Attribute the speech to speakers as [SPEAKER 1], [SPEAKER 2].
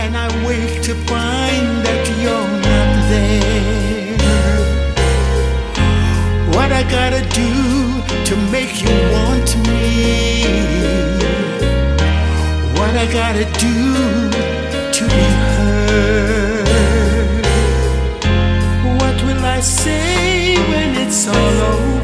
[SPEAKER 1] and I wake to find that you're not there. What I gotta do to make you want me? What I gotta do to be heard? What will I say when it's all over?